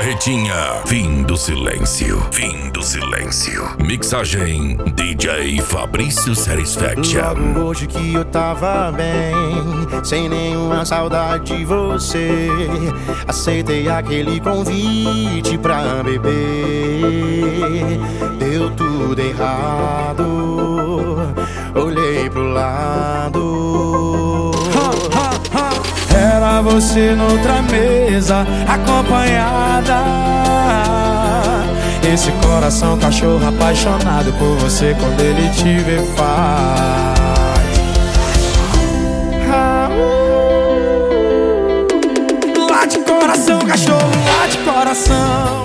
Barretinha, fim do silêncio. Fim do silêncio. Mixagem DJ Fabrício Satisfaction. Logo hoje que eu tava bem, sem nenhuma saudade de você, aceitei aquele convite pra beber. Deu tudo errado, olhei pro lado. Era você noutra mesa, acompanhada. Esse coração cachorro apaixonado por você, quando ele te vê faz. Late coração, cachorro, late coração.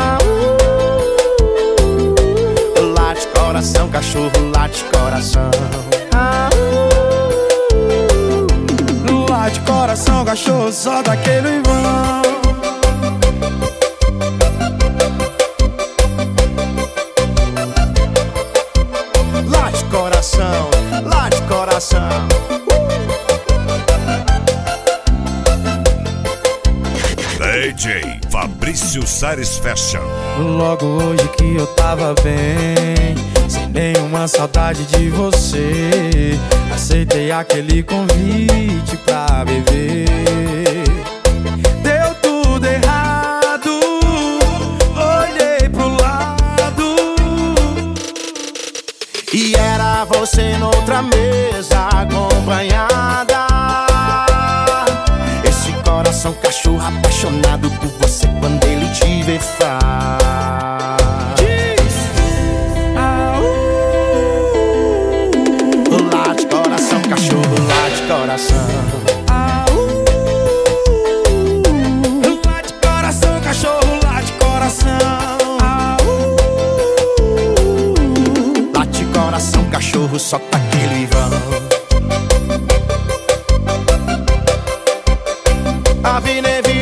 Late coração, cachorro, late coração. Late coração, cachorro, só daquele vão. Late coração, late coração. DJ Fabrício Satisfaction. Logo hoje que eu tava bem, sem nenhuma saudade de você, aceitei aquele convite pra beber. Deu tudo errado, olhei pro lado. E era você noutra mesa, acompanhada. Esse coração cachorro apaixonado por você, quando ele te vê faz. Late coração, cachorro, late coração. Late coração, cachorro, late coração. Late coração, cachorro, só tá aquele vão. A Vineville